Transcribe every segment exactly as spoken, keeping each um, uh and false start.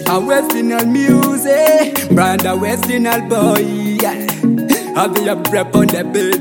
A Westinal music, brand a Westinal boy. Have your prep on the beat.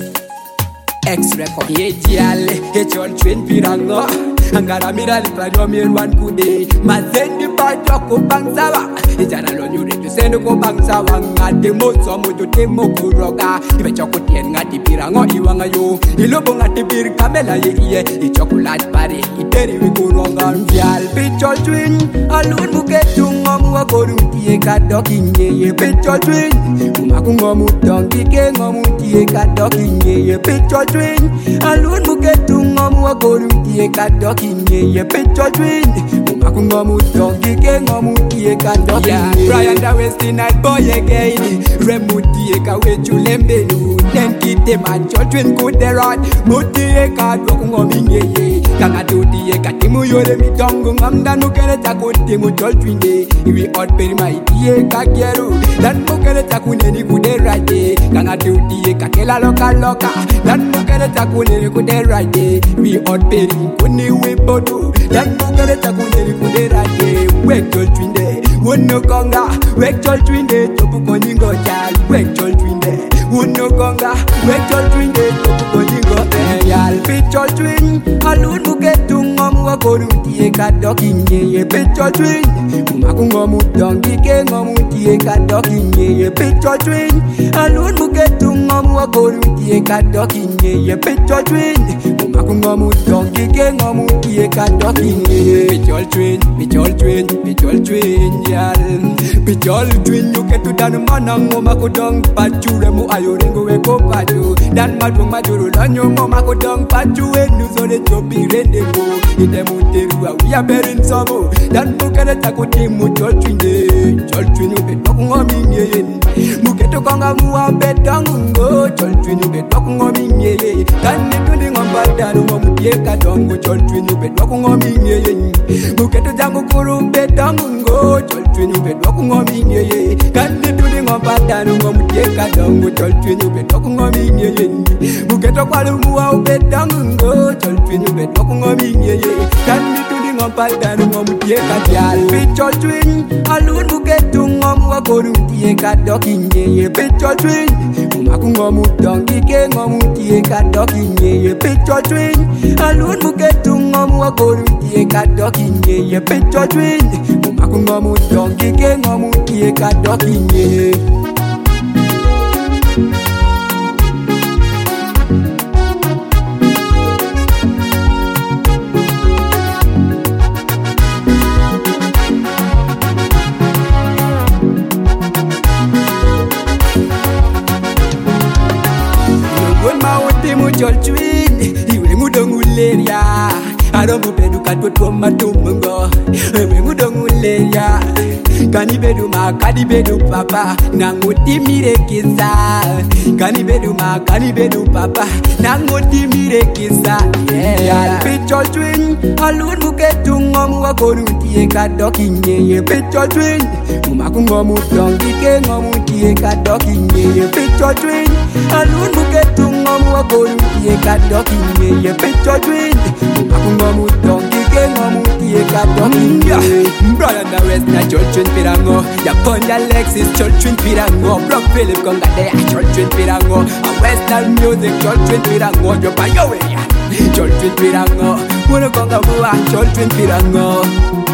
X-Record, yeah, jale, it's all train pirango. Angara mira li pradio mirwan kude. Mazendi pato ko bangsawa. Ijana lo nyure tu sendo ko bangsawa. Ngade mo somo jo temo kuroga. Ibe choko tien ngati pirango iwanga yo. Ilobo ngati bir kamela ye iye. I chocolate pare, iteri wi kuronga mbial. Pichol twin, alun buketu ngomu wa korutie kadoki nye. Pichol twin, umaku ngomu dongi ke ngomu tie kadoki nye. Pichol twin, alun buketu ngomu wa korutie kadoki ye picture twin umaku ngomu dongi ke ngomu tie kadoki yeah Brian da Westinal boy again remutie ka wechule mbelu nenkite macho twin kuderot mutie ka doku ngomi ye kanga tudie ka timu yore mitongo ngamda nukere takuti mutol twin iwi ot peri mai tie ka geru dan mukere takuneni kuderade kanga tudie ka kela loka loka dan mukere takuneni kuderade wi ot peri kuni bodu dan mugere takuneri kuderade wekol twinde wono konga wekol twinde topu koningo jal wekol twinde wono konga wekol twinde topu koningo yal pichol twin alun buketu ngomu wa korutie kadoki nye pichol twin umaku ngomu dongi ke ngomu tie kadoki nye pichol twin alun buketu ngomu wa korutie kadoki nye pichol twin umaku ngomu dongi ke ngomu tie kadoki nye pichol twin pichol twin pichol twin yal pichol twin yuketu dan manango makudong pachure mu ayorengo weko padu dan madu maduru lanyo mo makudong pachu enu zone chopirende go ite muteru we are bearing sobo dan mukere takuti mu chol twin chol twin ube tokungomi nye muketo konga mu abedango chol twin ube tokungomi nye kan nitundi ngomba daru ngomu tie kadongo chol twin ube tokungomi nye muketo jangu kuru bedango chol twin ube tokungomi nye kan nitundi ngomba daru ngomu tie kadongo chol twin ube tokungomi nye muketo kwalu mu abedango chol twin ube tokungomi nye kan nitundi ngomba daru ngomu tie kadyal pichol twin alun muketu ngomu wa korutie kadoki nye pichol twin umaku ngomu dongi ke ngomu tie kadoki nye pichol twin alun muketu ngomu wa korutie kadoki nye pichol twin umaku ngomu dongi ke ngomu tie kadoki nye Chol twin, iwe mudonguleria Aromu bedu katotwa matumungo Iwe mudonguleria Kani bedu ma, kani bedu papa Nanguti mirekisa Kani bedu ma, kani bedu papa Nanguti mirekisa Yeah Pichol twin, alun buketu ngomu wa korutie kadoki nye Pichol twin, umaku ngomu dongi ke ngomu tie kadoki nye Pichol twin, alun buketu ngomu wa korutie kadoki nye Pichol twin, umaku ngomu dongi ke ngomu tie kadoki nye Brian da Westinal chol twin pirango Yaponya Lexis chol twin pirango Brock Philip konga de chol twin pirango A Westinal music chol twin pirango Jopa yo area chol twin pirango Wono konga bua chol twin pirango